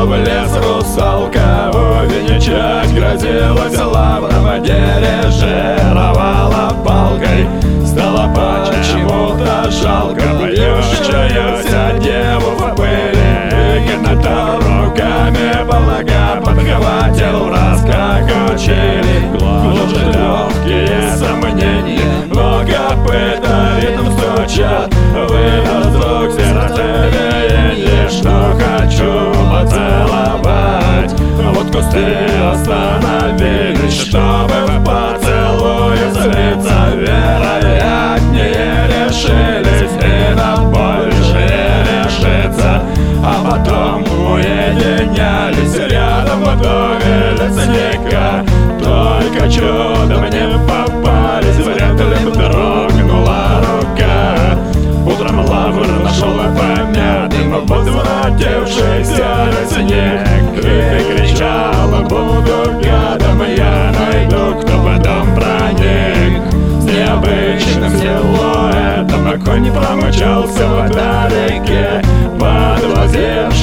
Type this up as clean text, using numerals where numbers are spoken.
Ушла в лес русалка, увенчать грозилась лавром, дирижировала палкой. Стало почему-то жалко бьющуюся деву в пыли. Игната руками полога подхватил, раскокочили глубже легкие сомнения, но копыта ритм стучат. Вынос вдруг сердцебиение, что хочу поцеловать. Вот кусты остановились, чтобы в поцелуе слиться. Вероятнее решились и на большее решиться, а потом уединялись рядом в доме лесника. Только чудом не попались, вряд ли бы дрогнула рука. Утром лавр нашел помятым возвратившийся лесник и кричал: буду гадом, я найду, кто в дом проник. С необычным силуэтом конь промчался вдалеке, подвозивший